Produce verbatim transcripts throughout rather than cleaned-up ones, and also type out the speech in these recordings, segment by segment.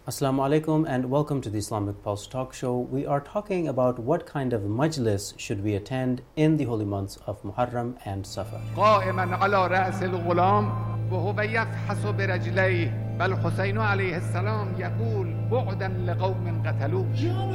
Assalamu alaikum and welcome to the Islamic Pulse Talk Show. We are talking about what kind of majlis should we attend in the holy months of Muharram and Safar. قائما على رأس الغلام وهو يفحص برجليه بل حسين عليه السلام يقول بعدا لقوم قتلوه.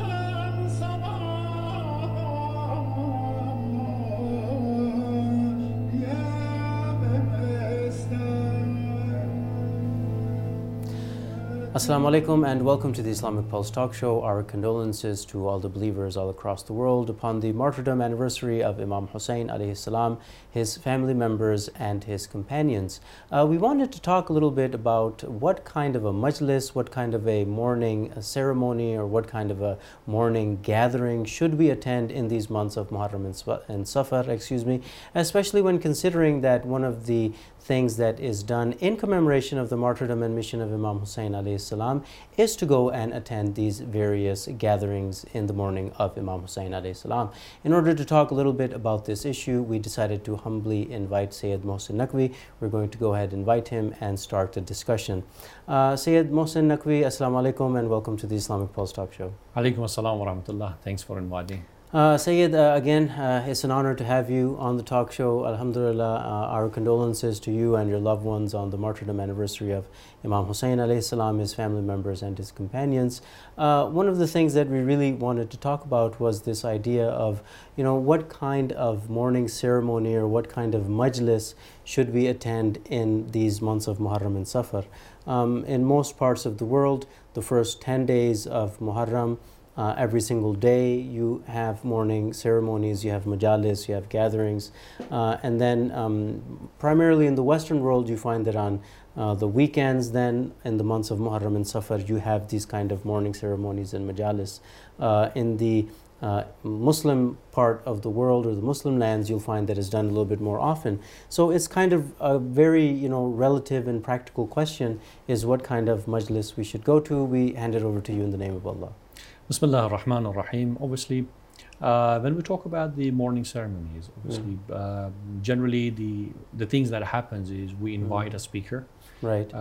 Assalamu alaikum and welcome to the Islamic Pulse Talk Show. Our condolences to all the believers all across the world upon the martyrdom anniversary of Imam Hussein alayhi salam, his family members and his companions. Uh, we wanted to talk a little bit about what kind of a majlis, what kind of a mourning a ceremony or what kind of a mourning gathering should we attend in these months of Muharram and, and Safar, excuse me, especially when considering that one of the things that is done in commemoration of the martyrdom and mission of Imam Hussein alayhi salam is to go and attend these various gatherings in the morning of Imam Hussein alayhi salam. In order to talk a little bit about this issue, we decided to humbly invite Sayyid Mohsin Naqvi. We're going to go ahead and invite him and start the discussion. Uh, Sayyid Mohsin Naqvi, Assalamu alaikum and welcome to the Islamic Pulse Talk Show. Alaikum assalam wa rahmatullah. Thanks for inviting. Uh, Sayyid, uh, again, uh, it's an honor to have you on the talk show. Alhamdulillah, uh, our condolences to you and your loved ones on the martyrdom anniversary of Imam Hussein alayhi salam, his family members and his companions. Uh, one of the things that we really wanted to talk about was this idea of, you know, what kind of mourning ceremony or what kind of majlis should we attend in these months of Muharram and Safar. Um, in most parts of the world, the first ten days of Muharram, Uh, every single day you have mourning ceremonies, you have majalis, you have gatherings, uh, and then um, primarily in the Western world you find that on uh, the weekends then in the months of Muharram and Safar you have these kind of mourning ceremonies and majalis. Uh, in the uh, Muslim part of the world or the Muslim lands you'll find that it's done a little bit more often. So it's kind of a very you know relative and practical question is what kind of majlis we should go to. We hand it over to you in the name of Allah. Bismillah ar-Rahman ar-Rahim. Obviously, uh, when we talk about the morning ceremonies, obviously, mm. uh, generally the the things that happens is we invite mm. a speaker. Right.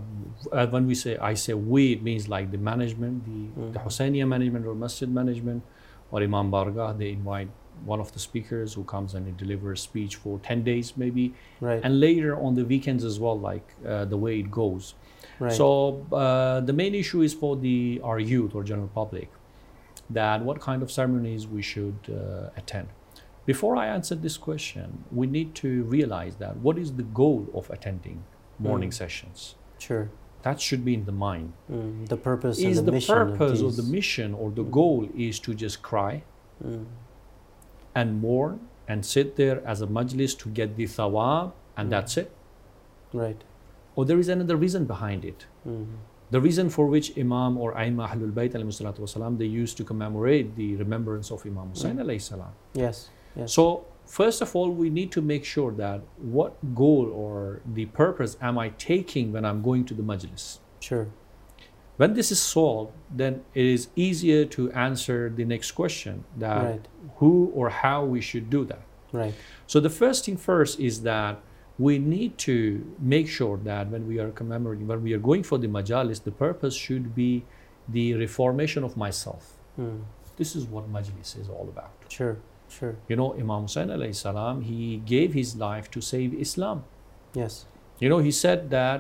Uh, when we say, I say we, it means like the management, the, mm. the Husseiniya management or Masjid management or Imam Bargah, they invite one of the speakers who comes and he delivers speech for ten days maybe. Right. And later on the weekends as well, like uh, the way it goes. Right. So uh, the main issue is for the our youth or general public, that what kind of ceremonies we should uh, attend. Before I answer this question, we need to realize that what is the goal of attending morning mm. sessions? Sure. That should be in the mind. Mm. The purpose is and the, the mission purpose of or the mission or the mm. goal is to just cry mm. and mourn and sit there as a majlis to get the thawab and mm. that's it? Right. Or there is another reason behind it. Mm-hmm. The reason for which Imam or Aimma Ahlul Bayt alayhi salatu wasalam, they used to commemorate the remembrance of Imam Hussein mm. alayhi salam. Yes, yes. So first of all, we need to make sure that what goal or the purpose am I taking when I'm going to the majlis. Sure. When this is solved, then it is easier to answer the next question, that right. who or how we should do that. Right. So the first thing first is that we need to make sure that when we are commemorating, when we are going for the majalis, the purpose should be the reformation of myself. Mm. This is what majlis is all about. Sure, sure. You know, Imam Hussein alayhi salam, he gave his life to save Islam. Yes. You know, he said that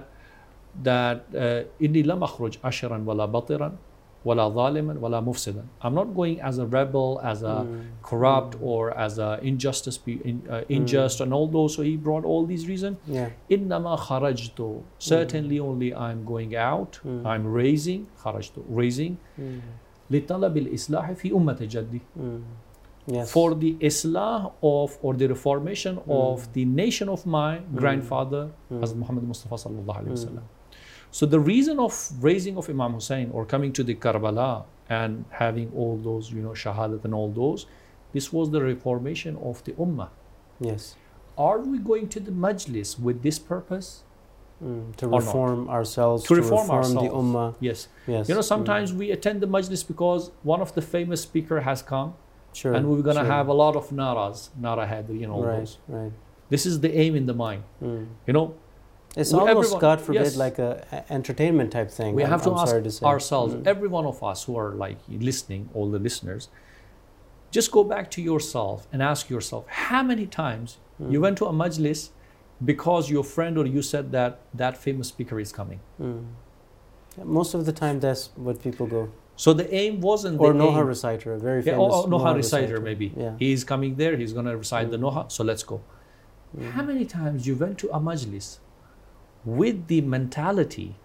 that inni lam akhruj ashran wala batiran wala zaliman wala mufsidan. I'm not going as a rebel, as a mm. corrupt mm. or as a injustice, in, uh, unjust mm. and all those. So he brought all these reasons. Yeah. Innama kharajtu. Certainly mm. only I'm going out. Mm. I'm raising. Kharajtu. Raising. لطلب الإصلاح في أمة جدي. Yes. For the islah of or the reformation mm. of the nation of my mm. grandfather, mm. Hazrat Muhammad Mustafa sallallahu alaihi wasallam. So the reason of raising of Imam Hussein or coming to the Karbala and having all those, you know, shahadat and all those, this was the reformation of the ummah. Yes. Are we going to the majlis with this purpose? Mm, to reform ourselves, to, to reform, reform ourselves. the ummah. Yes. Yes. You know, sometimes mm. we attend the majlis because one of the famous speaker has come. Sure. And we're going to sure. have a lot of naras, nara hadri and all right, those. Right. This is the aim in the mind. Mm. You know, It's We- almost, everyone- God forbid, yes. like a, a entertainment type thing. We I'm, have to I'm ask sorry to say. ourselves, Mm. every one of us who are like listening, all the listeners, just go back to yourself and ask yourself, how many times Mm. you went to a majlis because your friend or you said that that famous speaker is coming? Mm. Most of the time, that's what people go. So the aim wasn't Or the Noha aim. reciter, a very Yeah, famous or, or Noha reciter, maybe. Yeah. He's coming there, he's going to recite the Mm. Noha, so let's go. Mm. How many times you went to a majlis with the mentality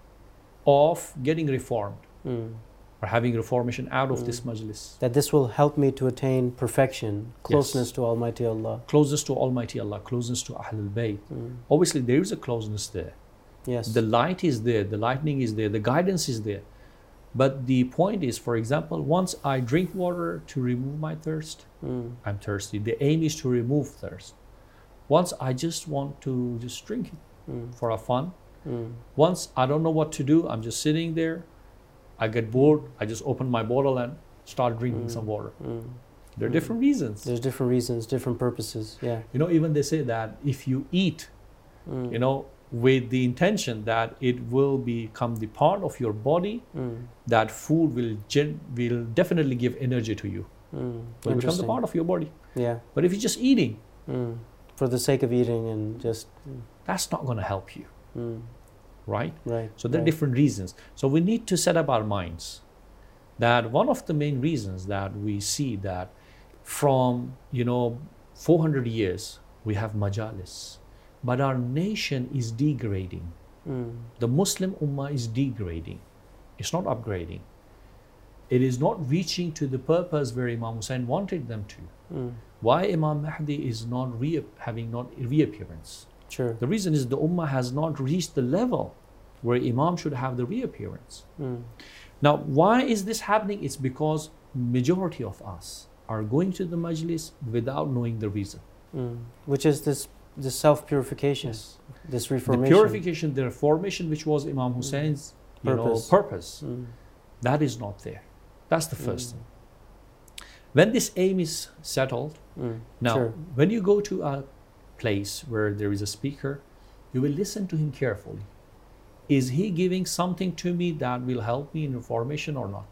of getting reformed Mm. or having reformation out of Mm. this majlis? That this will help me to attain perfection, closeness Yes. to Almighty Allah. Closeness to Almighty Allah, closeness to Ahlul Bayt. Mm. Obviously, there is a closeness there. Yes. The light is there, the lightning is there, the guidance is there. But the point is, for example, once I drink water to remove my thirst, Mm. I'm thirsty. The aim is to remove thirst. Once I just want to just drink it Mm. for a fun. Mm. Once I don't know what to do, I'm just sitting there. I get bored. I just open my bottle and start drinking Mm. some water. Mm. There are Mm. different reasons. There's different reasons, different purposes. Yeah. You know, even they say that if you eat, Mm. you know, with the intention that it will become the part of your body, Mm. that food will gen- will definitely give energy to you. Mm. Will become the Interesting. part of your body. Yeah. But if you're just eating, Mm. For the sake of eating and just. Mm. that's not going to help you, Mm. right? Right. So there are right. different reasons. So we need to set up our minds that one of the main reasons that we see that from, you know, four hundred years we have majalis, but our nation is degrading. Mm. The Muslim Ummah is degrading. It's not upgrading. It is not reaching to the purpose where Imam Hussein wanted them to. Mm. Why Imam Mahdi is not re- having not reappearance? Sure. The reason is the Ummah has not reached the level where Imam should have the reappearance. Mm. Now, why is this happening? It's because majority of us are going to the majlis without knowing the reason. Mm. Which is this this self purification, this The reformation. purification, the reformation, which was Imam Hussein's you know, Purpose. purpose, Mm. that is not there. That's the first Mm. thing. When this aim is settled, Mm. now Sure. when you go to a place where there is a speaker, you will listen to him carefully. Is he giving something to me that will help me in reformation or not?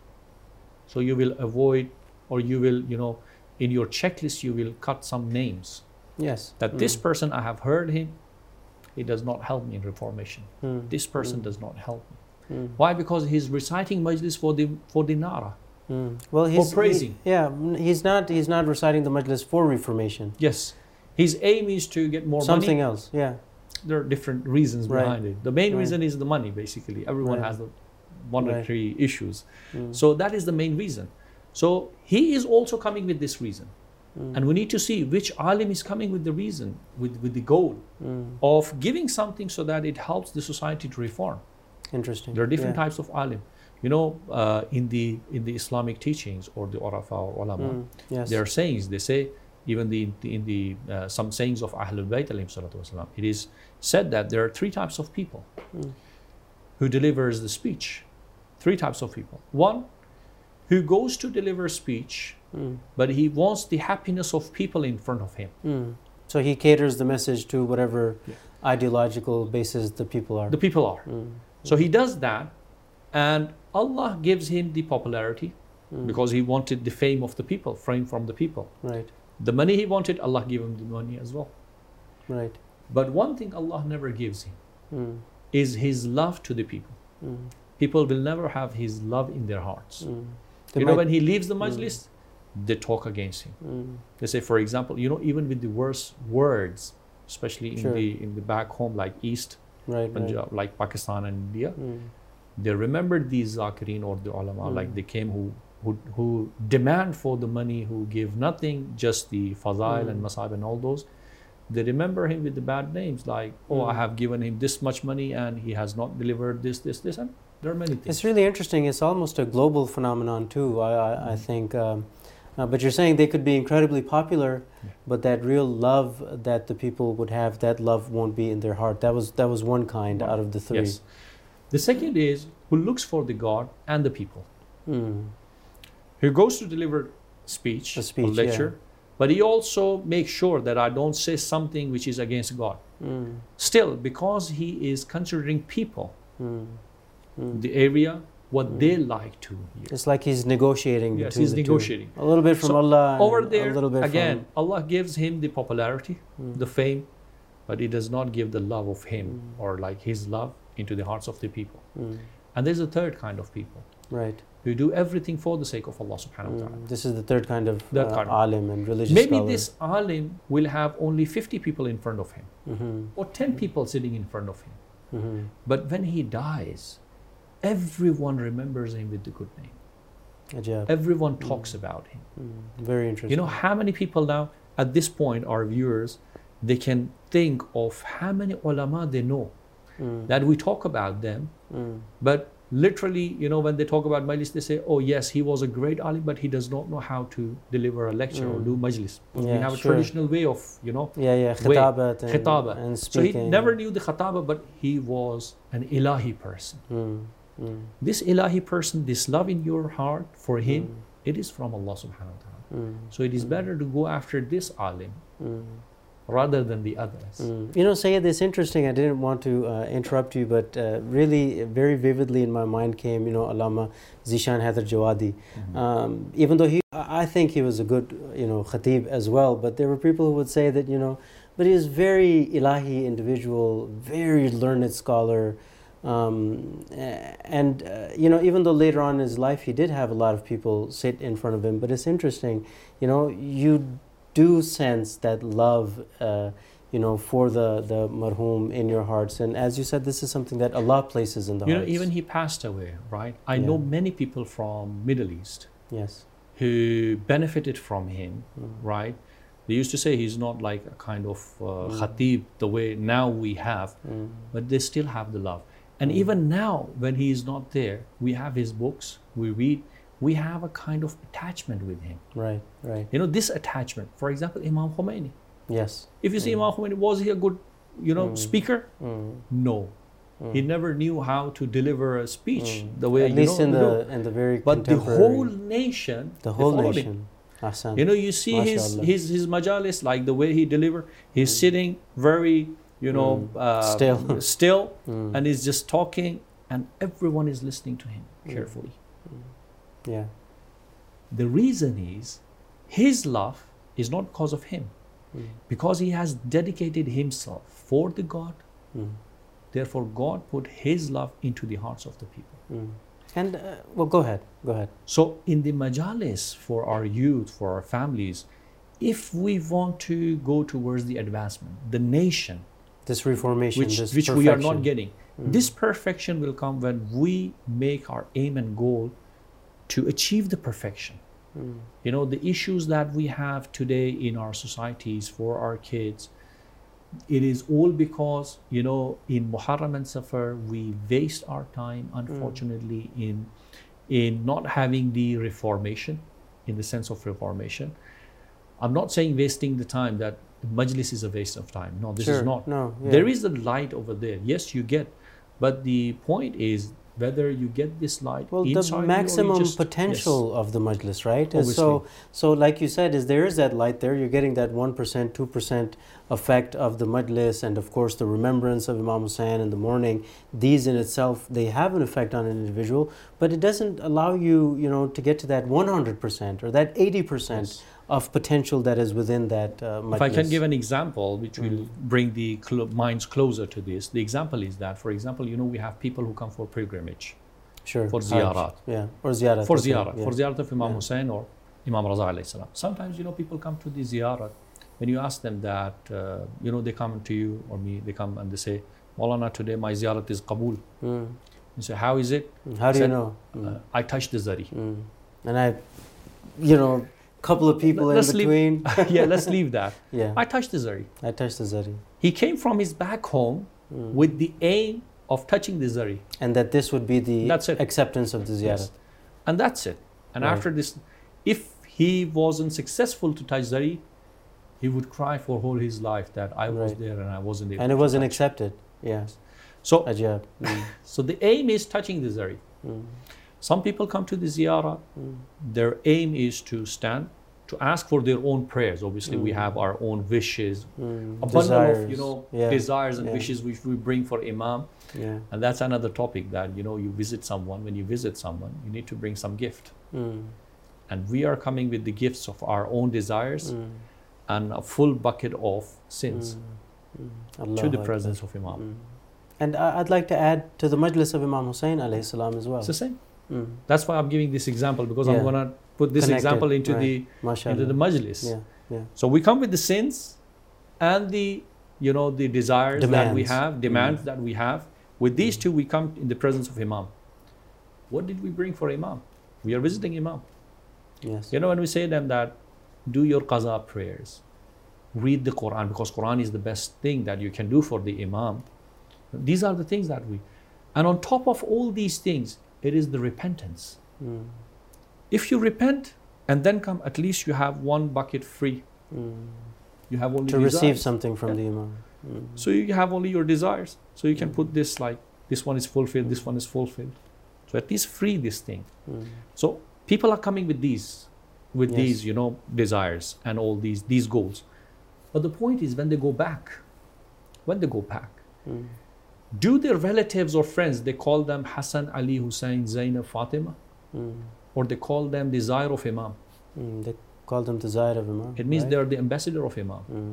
So you will avoid, or you will, you know, in your checklist, you will cut some names Yes. that this Mm. person, I have heard him, he does not help me in reformation. Mm. This person Mm. does not help me. Mm. Why? Because he's reciting majlis for the for the nara. Mm. Well, he's praising. he- yeah, mm, he's not. He's not reciting the majlis for reformation. Yes, his aim is to get more Something money. else. Yeah. There are different reasons Right. behind it. The main Right. reason is the money. Basically, everyone Right. has the monetary issues. Mm. So that is the main reason. So he is also coming with this reason, Mm. and we need to see which alim is coming with the reason, with with the goal Mm. of giving something so that it helps the society to reform. Interesting. There are different yeah. types of alim. You know, uh, in the in the Islamic teachings or the Urafa or ulama, Mm. Yes. there are sayings. They say, even the in the uh, some sayings of Ahlul Bayt alayhim salatu wasalam, it is said that there are three types of people Mm. who delivers the speech. Three types of people. One, who goes to deliver speech, Mm. but he wants the happiness of people in front of him. Mm. So he caters the message to whatever Yeah. ideological basis the people are. The people are. Mm. So he does that, and Allah gives him the popularity Mm. because he wanted the fame of the people, fame from the people. Right. The money he wanted, Allah gave him the money as well. Right. But one thing Allah never gives him Mm. is his love to the people. Mm. People will never have his love in their hearts. Mm. They You know, might- when he leaves the majlis, they talk against him. Mm. They say, for example, you know, even with the worst words, especially in Sure. the in the back home, like East Right. Right. Punjab, like Pakistan and India, Mm. they remembered these zakirin or the ulama, Mm. like they came who, who who demand for the money, who give nothing, just the fazail Mm. and masab and all those. They remember him with the bad names, like, oh, I Mm. have given him this much money and he has not delivered this, this, this, and there are many things. It's really interesting. It's almost a global phenomenon too. I, I, I Mm. think. Um, uh, but you're saying they could be incredibly popular, Yeah. but that real love that the people would have, that love won't be in their heart. That was that was one kind Right. out of the three. Yes. The second is who looks for the God and the people. Mm. Who goes to deliver speech, A speech, or lecture, but he also makes sure that I don't say something which is against God. Mm. Still, because he is considering people, Mm. Mm. the area, what Mm. they like to hear. It's like he's negotiating Yes, between he's the negotiating. two. A little bit from So, Allah. Over and there, a little bit again, from, Allah gives him the popularity, Mm. the fame, but he does not give the love of him Mm. or like his love into the hearts of the people. Mm. And there's a third kind of people Right. who do everything for the sake of Allah subhanahu wa ta'ala. Mm. This is the third kind of Third uh, kind. alim and religious Maybe scholar. this alim will have only fifty people in front of him Mm-hmm. or ten people sitting in front of him. Mm-hmm. But when he dies, everyone remembers him with the good name. Ajab. Everyone talks about him. Mm. Very interesting. You know how many people now, at this point, our viewers, they can think of how many ulama they know, Mm. that we talk about them, Mm. but literally, you know, when they talk about majlis, they say, oh yes, he was a great alim, but he does not know how to deliver a lecture or Mm. do majlis. We Yeah, have a sure. traditional way of, you know, Yeah, yeah. way. Khitabat and, Khitaba. and So he speaking. never knew the khataba, but he was an ilahi person. Mm. Mm. This ilahi person, this love in your heart for him, Mm. it is from Allah subhanahu wa ta'ala. Mm. So it is better to go after this alim Mm. rather than the others. Mm. You know, Sayyid, it's interesting. I didn't want to uh, interrupt you, but uh, really, very vividly in my mind came, you know, Allama Zishan Haidar Jawadi. Mhm. Um, even though he, I I think he was a good, you know, khatib as well, but there were people who would say that, you know, but he was very ilahi individual, very learned scholar. Um, and, uh, you know, even though later on in his life he did have a lot of people sit in front of him, but it's interesting, you know, you do sense that love, uh, you know, for the, the marhum in your hearts. And as you said, this is something that Allah places in the You know, hearts. even he passed away, right? I Yeah. know many people from Middle East Yes. who benefited from him, Mm. right? They used to say he's not like a kind of uh, Mm. khatib the way now we have, Mm. but they still have the love. And Mm. even now, when he is not there, we have his books, we read, we have a kind of attachment with him. Right, right. You know, this attachment, for example, Imam Khomeini. Yes. If you see Mm. Imam Khomeini, was he a good, you know, Mm. speaker? Mm. No. Mm. He never knew how to deliver a speech Mm. the way At you least know, in you know. the in the very But the contemporary- whole nation, the they whole followed him. nation. Ahsan. You know, you see his, MashaAllah. his his majalis, like the way he deliver. He's Mm. sitting very, you know, Mm. uh, Still. still, Mm. and he's just talking, and everyone is listening to him Mm. carefully. Yeah. The reason is, his love is not because of him, Mm. because he has dedicated himself for the God. Mm. Therefore, God put his love into the hearts of the people. Mm. And uh, well, go ahead. Go ahead. So, in the majalis for our youth, for our families, if we want to go towards the advancement, the nation, This reformation, which, this which we are perfection. not getting, Mm. this perfection will come when we make our aim and goal to achieve the perfection. Mm. You know, the issues that we have today in our societies for our kids, it is all because, you know, in Muharram and Safar, we waste our time, unfortunately, in, in not having the reformation, in the sense of reformation. I'm not saying wasting the time, that majlis is a waste of time. No, this Sure. is not. No. Yeah. There is a light over there. Yes, you get. But the point is whether you get this light Well, inside the you or you maximum just- potential of the majlis, right? is So, Obviously. so like you said, is there is that light there. You're getting that one percent, two percent effect of the majlis, and of course the remembrance of Imam Hussain in the morning. These in itself, they have an effect on an individual, but it doesn't allow you, you know, to get to that one hundred percent or that eighty percent Yes. of potential that is within that uh, majlis. If I can give an example which will Mm. bring the cl- minds closer to this, the example is that, for example, you know, we have people who come for pilgrimage, Sure. for Hajj. ziyarat. Yeah, or ziyarat. for okay, ziyarat, yeah. for ziyarat of Imam Yeah. Hussain or Imam Raza alayhi salam. Sometimes, you know, people come to the ziyarat, when you ask them that, uh, you know, they come to you or me, they come and they say, Maulana, today my ziyarat is Qabul. Mm. You say, how is it? How do you Said, know? Uh, Mm. I touched the zari. Mm. And I, you know, couple of people Let's in leave- between. Yeah, let's leave that. Yeah, I touched the zari. I touched the zari. He came from his back home Mm. with the aim of touching the zari. And that this would be the That's it. acceptance of the ziyarat. Yes. And that's it. And Right. after this, if he wasn't successful to touch zari, he would cry for whole his life that I was Right. there and I wasn't able And it to wasn't touch. accepted. Yeah. So, Ajab. Mm. so the aim is touching the zari. Mm. Some people come to the ziyarah, Mm. their aim is to stand, to ask for their own prayers. Obviously, Mm. we have our own wishes, Mm. a bundle Desires. of you know Yeah. desires and Yeah. wishes which we bring for Imam. Yeah. And that's another topic that you know you visit someone. When you visit someone, you need to bring some gift. Mm. And we are coming with the gifts of our own desires Mm. and a full bucket of sins Mm. Mm. to Allahu the Akbar. presence of Imam. Mm. And I- I'd like to add to the majlis of Imam Hussein alayhi salam as well. It's the same. Mm. That's why I'm giving this example, because Yeah. I'm gonna put this Connected, example into right. the MashaAllah. into the majlis. Yeah. Yeah. So we come with the sins and the you know the desires that we Demands. have, demands Mm. that we have. With these two, we come in the presence of Imam. What did we bring for Imam? We are visiting Imam. Yes. You know, when we say them that do your qaza prayers, read the Quran, because Quran is the best thing that you can do for the Imam. These are the things that we, and on top of all these things, it is the repentance. Mm. If you repent and then come, at least you have one bucket free. Mm. You have only To desires. receive something from Yeah. the Imam. Mm. So you have only your desires. So you can Mm. put this like this one is fulfilled, this one is fulfilled. So at least free this thing. Mm. So people are coming with these, with Yes. these, you know, desires and all these these goals. But the point is, when they go back, when they go back, Mm. do their relatives or friends, they call them Hassan, Ali, Hussein, Zainab, Fatima, Mm. or they call them desire of Imam. Mm. They call them the Zahir of Imam. It means right? they are the ambassador of Imam. Mm.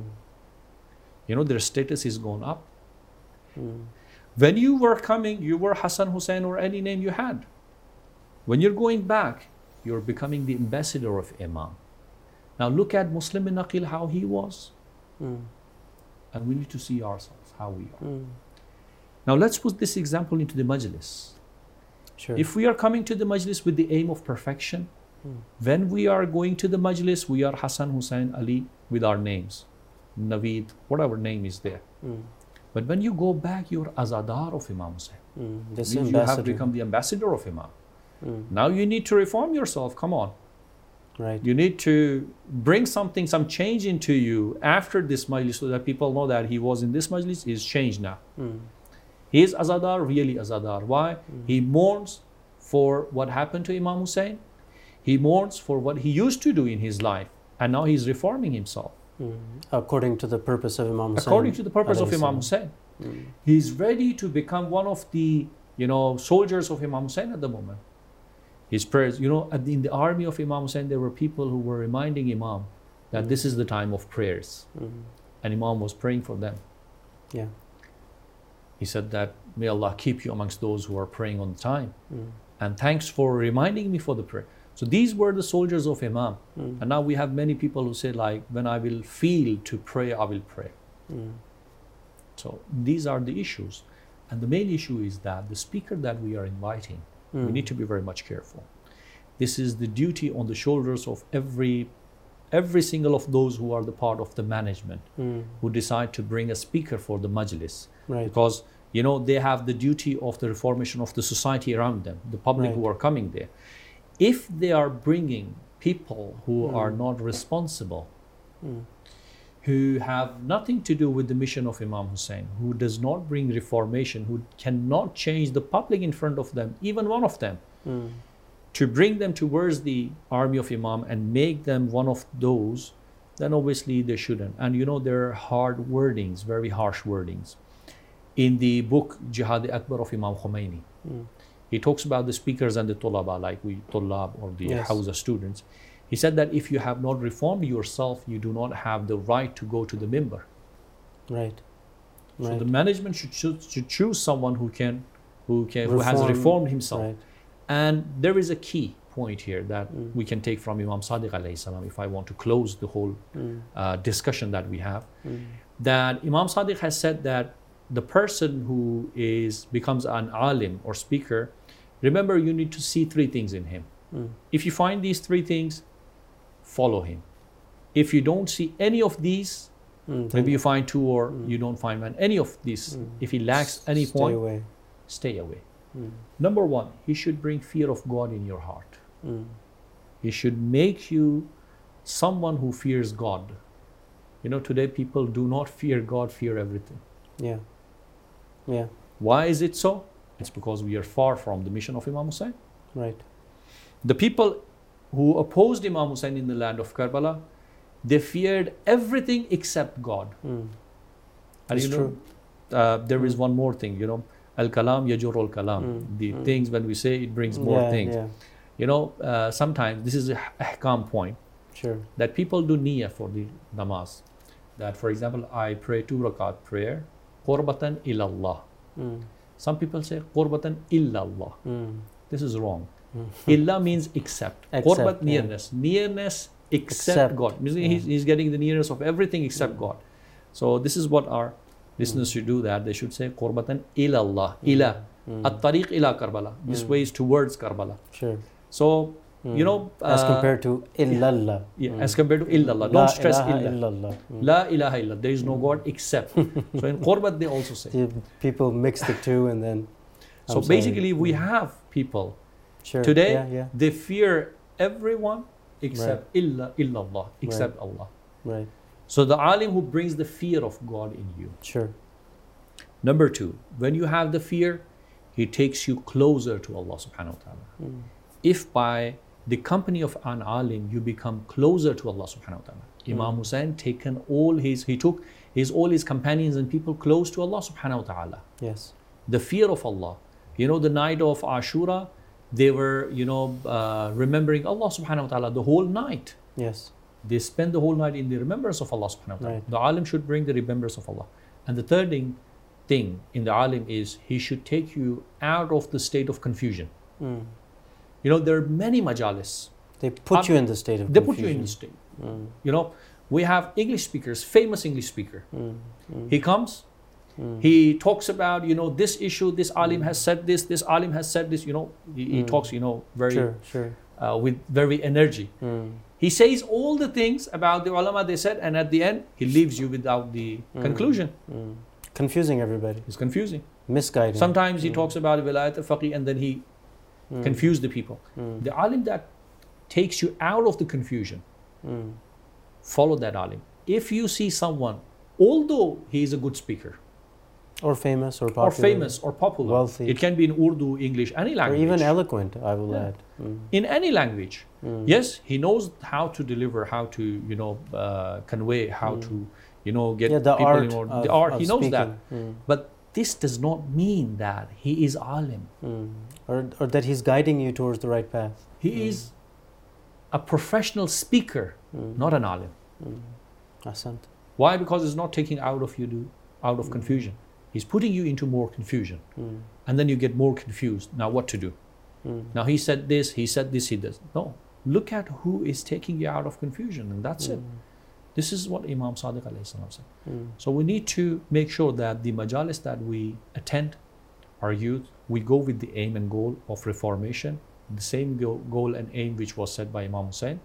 You know, their status is gone up. Mm. When you were coming, you were Hassan, Hussein, or any name you had. When you're going back, you're becoming the ambassador of Imam. Now look at Muslim bin Aqil, how he was. Mm. And we need to see ourselves, how we are. Mm. Now let's put this example into the majlis. Sure. If we are coming to the majlis with the aim of perfection, Mm. when we are going to the majlis, we are Hassan, Hussein, Ali with our names, Naveed, whatever name is there. Mm. But when you go back, you're Azadar of Imam Hussein. Mm. This Means you have ambassador. become the ambassador of Imam. Mm. Now you need to reform yourself. Come on. Right. You need to bring something, some change into you after this majlis, so that people know that he was in this majlis, is changed now. Mm. He is Azadar, really Azadar. Why? He mourns for what happened to Imam Hussein. He mourns for what he used to do in his life. And now he's reforming himself. Mm. According to the purpose of Imam Hussein. According to the purpose of alayhi Imam salam. Hussein. Mm. He's ready to become one of the, you know, soldiers of Imam Hussein at the moment. His prayers, you know, at the, in the army of Imam Hussein, there were people who were reminding Imam that this is the time of prayers. Mm. And Imam was praying for them. Yeah. He said that, may Allah keep you amongst those who are praying on time. Mm. And thanks for reminding me for the prayer. So these were the soldiers of Imam. Mm. And now we have many people who say, like, when I will feel to pray, I will pray. Mm. So these are the issues. And the main issue is that the speaker that we are inviting, Mm. we need to be very much careful. This is the duty on the shoulders of every every single of those who are the part of the management, Mm. who decide to bring a speaker for the majlis. Right. Because, you know, they have the duty of the reformation of the society around them, the public Right. who are coming there. If they are bringing people who Mm. are not responsible, Mm. who have nothing to do with the mission of Imam Hussein, who does not bring reformation, who cannot change the public in front of them, even one of them, Mm. to bring them towards the army of Imam and make them one of those, then obviously they shouldn't. And you know, there are hard wordings, very harsh wordings. In the book Jihad Akbar of Imam Khomeini, Mm. he talks about the speakers and the tulaba, like we tulab or the Yes. Hawza students. He said that if you have not reformed yourself, you do not have the right to go to the mimbar. Right. So Right. the management should choose, should choose someone who can, who can, who has Reform- reformed himself. Right. And there is a key point here that Mm. we can take from Imam Sadiq alayhi salam, if I want to close the whole Mm. uh, discussion that we have, Mm. that Imam Sadiq has said that the person who is becomes an alim or speaker, remember, you need to see three things in him. Mm. If you find these three things, follow him. If you don't see any of these, Mm. maybe you find two or Mm. you don't find one, any of these, Mm. if he lacks any Stay point, away. stay away. Mm. Number one, he should bring fear of God in your heart. Mm. He should make you someone who fears God. You know, today people do not fear God, fear everything. Yeah. Yeah. Why is it so? It's because we are far from the mission of Imam Hussein. Right. The people who opposed Imam Hussein in the land of Karbala, they feared everything except God. Mm. And It's you know, true. uh, there mm. is one more thing, you know, al-kalam yajur al-kalam. Mm. The mm. things, when we say, it brings more yeah, things. Yeah. You know, uh, sometimes, this is a ahkam point, Sure. that people do niyyah for the namaz. That, for example, I pray two rakat prayer, qurbatan ilallah. Mm. Some people say qurbatan illallah. Mm. This is wrong. Mm. Illa means except. Except, Qurbat, yeah. nearness. Nearness except, Except, God. Means yeah. he's, he's getting the nearness of everything except Mm. God. So this is what our listeners should do, that they should say qurbatan ilallah. Ila. Mm. At-tariq ila Karbala. This Mm. way is towards Karbala. Sure. So, Mm. you know. as uh, compared to illallah. Yeah, Mm. as compared to illallah. Don't La stress ilaha illa. illallah. Mm. La ilaha illallah. There is no God except. So in Qurbat they also say. The people mix the two and then. So I'm sorry. basically we Mm. have people Sure. today, Yeah, yeah. they fear everyone except illa illallah, except Allah. Right. So the alim who brings the fear of God in you. Sure. Number two, when you have the fear, he takes you closer to Allah subhanahu wa ta'ala. Mm. If by the company of an alim you become closer to Allah subhanahu wa ta'ala. Imam Hussein taken all his, he took his all his companions and people close to Allah subhanahu wa ta'ala. Yes. The fear of Allah. You know, the night of Ashura, they were, you know, uh, remembering Allah subhanahu wa ta'ala the whole night. Yes. They spend the whole night in the remembrance of Allah subhanahu wa ta'ala. Right. The alim should bring the remembrance of Allah. And the third thing, thing in the alim is he should take you out of the state of confusion. Mm. You know, there are many majalis. They put Um, you in the state of They confusion. put you in the state. Mm. You know, we have English speakers, famous English speaker. Mm. Mm. He comes, Mm. he talks about, you know, this issue, this alim has said this, this alim has said this, you know, he, he Mm. talks, you know, very, Sure. Sure. uh, with very energy. Mm. He says all the things about the ulama they said, and at the end, he leaves you without the Mm. conclusion. Mm. Confusing everybody. It's confusing. Misguiding. Sometimes he Mm. talks about wilayat al-faqih and then he Mm. confused the people. Mm. The alim that takes you out of the confusion, Mm. follow that alim. If you see someone, although he is a good speaker, Or famous or popular. or famous or popular, wealthy. it can be in Urdu, English, any Or language. even eloquent, I will Yeah. add. Mm. In any language. Mm. Yes, he knows how to deliver, how to, you know, uh, convey, how Mm. to, you know, get Yeah, the people art. in order. Of, The art, of he knows that. speaking. Mm. But this does not mean that he is alim. Mm. Or, or that he's guiding you towards the right path. He Mm. is a professional speaker, Mm. not an alim. Mm. Ahsant. Why? Because it's not taking out of you to, out of Mm. confusion. He's putting you into more confusion. Mm. And then you get more confused. Now what to do? Mm. Now he said this, he said this, he does. No. Look at who is taking you out of confusion, and that's it. Mm. This is what Imam Sadiq alayhi salam said. Mm. So we need to make sure that the majalis that we attend, our youth, we go with the aim and goal of reformation, the same go- goal and aim which was set by Imam Hussein.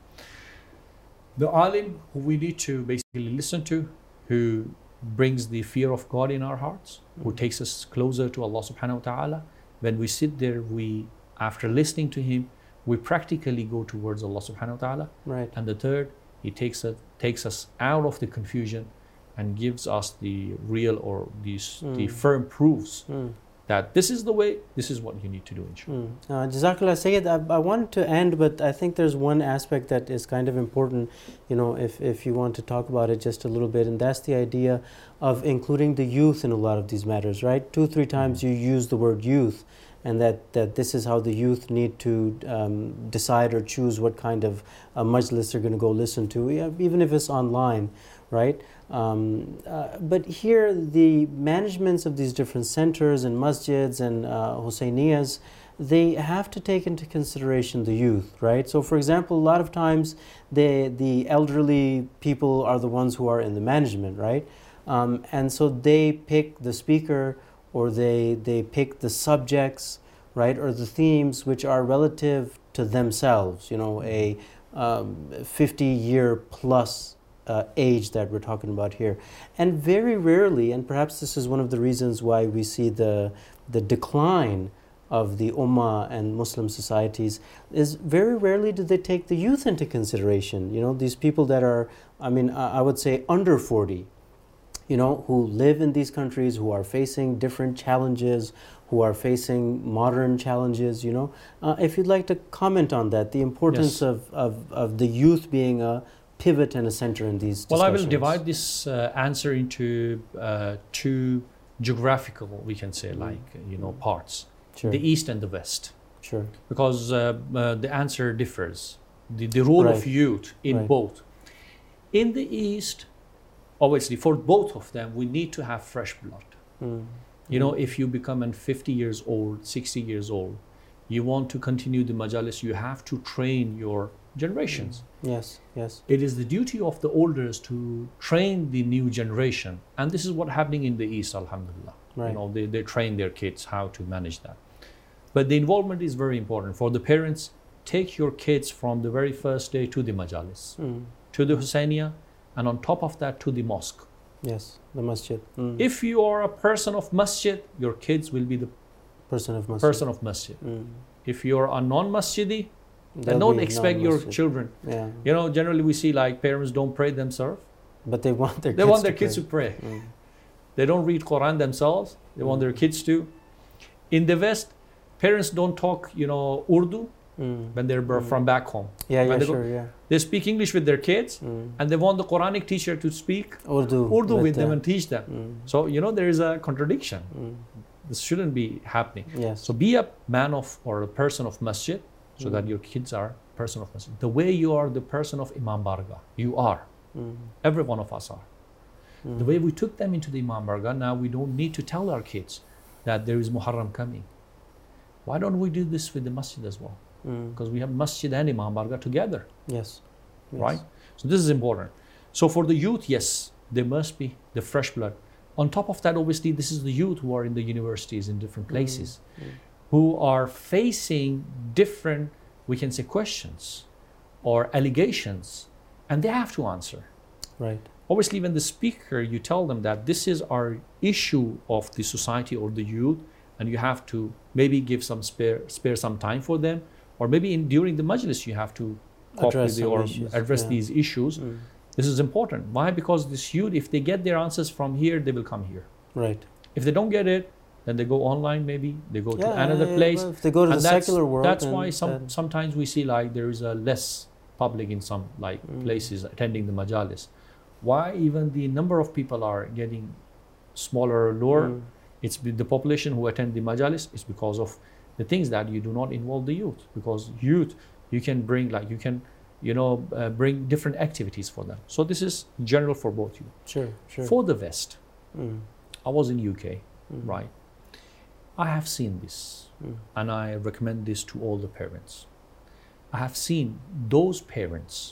The alim who we need to basically listen to, who brings the fear of God in our hearts, who Mm. takes us closer to Allah subhanahu wa ta'ala. When we sit there, we, after listening to him, we practically go towards Allah subhanahu wa ta'ala. Right. And the third, he takes us, takes us out of the confusion and gives us the real or these, the Mm. firm proofs Mm. that this is the way, this is what you need to do, inshallah. Mm. Uh, Jazakallah Sayyid, I, I wanted to end, but I think there's one aspect that is kind of important, you know, if, if you want to talk about it just a little bit, and that's the idea of including the youth in a lot of these matters, right? Two, three times you use the word youth, and that, that this is how the youth need to um, decide or choose what kind of uh, majlis they're going to go listen to, yeah, even if it's online, right? Um, uh, but here, the managements of these different centers and masjids and uh, Hussainiyas, they have to take into consideration the youth, right? So, for example, a lot of times they, the elderly people are the ones who are in the management, right? Um, and so they pick the speaker, or they, they pick the subjects, right, or the themes which are relative to themselves, you know, a um, fifty year plus uh, age that we're talking about here. And very rarely, and perhaps this is one of the reasons why we see the, the decline of the Ummah and Muslim societies, is very rarely do they take the youth into consideration. You know, these people that are, I mean, I I would say under forty. you know, who live in these countries, who are facing different challenges, who are facing modern challenges, you know. Uh, if you'd like to comment on that, the importance Yes. of, of, of the youth being a pivot and a center in these discussions. Well, I will divide this uh, answer into uh, two geographical, we can say, like, you know, parts. Sure. The East and the West. Sure. Because uh, uh, the answer differs. The, the role Right. of youth in Right. both. In the East, obviously, for both of them, we need to have fresh blood. Mm. You know, if you become an fifty years old, sixty years old, you want to continue the majalis, you have to train your generations. Yes, yes. It is the duty of the elders to train the new generation. And this is what's happening in the East, alhamdulillah. Right. You know, they, they train their kids how to manage that. But the involvement is very important. For the parents, take your kids from the very first day to the majalis, Mm. to the Husainiya, and on top of that, to the mosque. Yes, the masjid. Mm. If you are a person of masjid, your kids will be the person of masjid. person of masjid. Mm. If you're a non-masjidi, They'll then don't be expect your non-masjid. children. Yeah, You know, generally we see like parents don't pray themselves. but they want their They kids want their to kids pray. to pray. Mm. They don't read Quran themselves. They want their kids to. In the West, parents don't talk, you know, Urdu Mm. when they're Mm. from back home. Yeah, yeah, when they go- sure, yeah. They speak English with their kids, Mm. and they want the Quranic teacher to speak Urdu. Urdu with them the- and teach them. Mm. So, you know, there is a contradiction. Mm. This shouldn't be happening. Yes. So be a man of or a person of masjid so Mm. that your kids are person of masjid. The way you are the person of Imam Barga, you are. Mm. Every one of us are. Mm. The way we took them into the Imam Barga, now we don't need to tell our kids that there is Muharram coming. Why don't we do this with the masjid as well? Mm. Because we have masjid and Imam Barga together, Yes. Yes. right? So this is important. So for the youth, yes, there must be the fresh blood. On top of that, obviously, this is the youth who are in the universities in different places, Mm. who are facing different, we can say, questions or allegations, and they have to answer. Right. Obviously, when the speaker, you tell them that this is our issue of the society or the youth, and you have to maybe give some spare spare some time for them, or maybe in during the majlis you have to talk Address with the, some or issues, address yeah. these issues. Mm. This is important. Why? Because this youth, if they get their answers from here, they will come here. Right. If they don't get it, then they go online. Maybe they go to Yeah, another yeah, place. well, if they go to And the that's, secular world, that's then why some that- sometimes we see like there is a less public in some like Mm. places attending the majalis. Why even the number of people are getting smaller or lower? Mm. It's be- the population who attend the majalis is because of the things that you do not involve the youth. Because youth, you can bring like you can, you know, uh, bring different activities for them. So this is general for both you. Sure, sure. For the West, Mm. I was in U K, Mm. right? I have seen this, Mm. and I recommend this to all the parents. I have seen those parents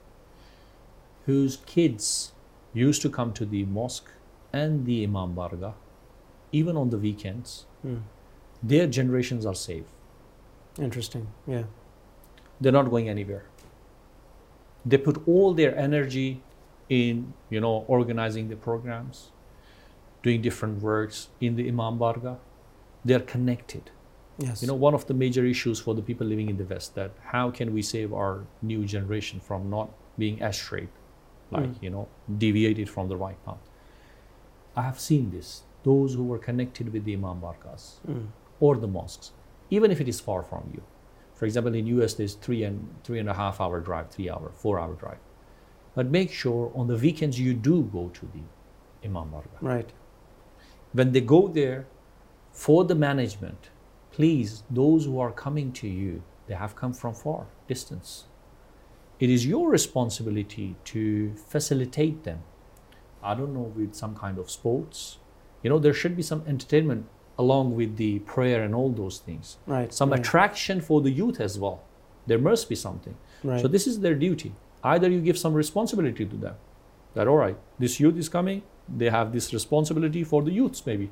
whose kids used to come to the mosque and the Imam Barga, even on the weekends. Mm. Their generations are safe. Interesting. Yeah. They're not going anywhere. They put all their energy in, you know, organizing the programs, doing different works in the Imam Barga. They're connected. Yes. You know, one of the major issues for the people living in the West, that how can we save our new generation from not being astray, like, Mm. you know, deviated from the right path. I have seen this. Those who were connected with the Imam Barkas Mm. or the mosques, even if it is far from you. For example, in U S, there's three and three and a half hour drive, three hour, four hour drive. But make sure on the weekends you do go to the Imam Barga. Right. When they go there for the management, please, those who are coming to you, they have come from far distance. It is your responsibility to facilitate them. I don't know, with some kind of sports. You know, there should be some entertainment along with the prayer and all those things. Right. Some right. attraction for the youth as well. There must be something. Right. So this is their duty. Either you give some responsibility to them, that all right, this youth is coming, they have this responsibility for the youths maybe,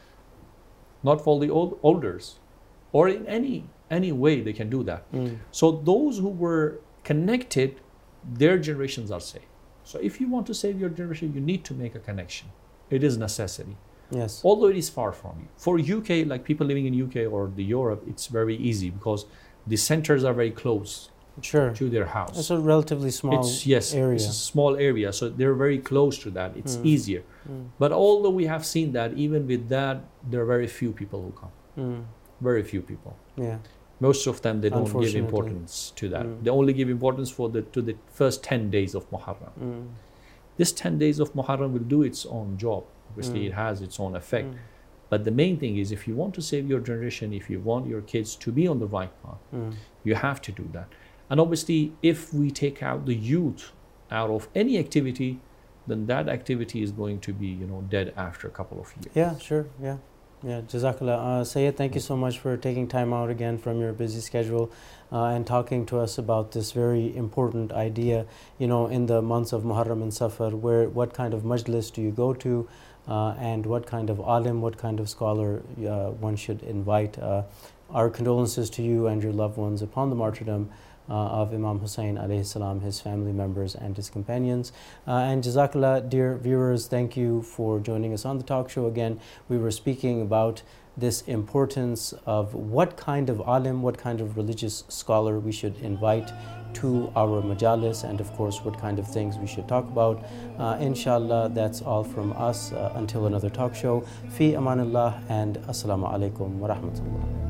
not for the old elders, or in any any way they can do that. Mm. So those who were connected, their generations are safe. So if you want to save your generation, you need to make a connection. It is necessary, Yes. although it is far from you. For U K, like people living in U K or the Europe, it's very easy because the centers are very close. sure. to their house. It's a relatively small it's, yes, area. It's a small area, so they're very close to that. It's Mm. easier. Mm. But although we have seen that, even with that, there are very few people who come. Mm. Very few people. Yeah. Most of them, they don't give Unfortunately. importance to that. Mm. They only give importance for the to the first ten days of Muharram. Mm. This ten days of Muharram will do its own job. Obviously, Mm. it has its own effect. Mm. But the main thing is, if you want to save your generation, if you want your kids to be on the right path, Mm. you have to do that. And obviously, if we take out the youth out of any activity, then that activity is going to be, you know, dead after a couple of years. Yeah, sure. Yeah. Yeah. Jazakallah. Uh, Sayyid, thank you so much for taking time out again from your busy schedule uh, and talking to us about this very important idea, you know, in the months of Muharram and Safar, where what kind of majlis do you go to uh, and what kind of alim, what kind of scholar uh, one should invite. Uh, our condolences to you and your loved ones upon the martyrdom Uh, of Imam Hussain alayhi salam, his family members and his companions. Uh, and Jazakallah, dear viewers, thank you for joining us on the talk show again. We were speaking about this importance of what kind of alim, what kind of religious scholar we should invite to our majalis, and of course what kind of things we should talk about. Uh, inshallah, that's all from us uh, until another talk show. Fi amanillah and assalamu alaikum wa rahmatullah.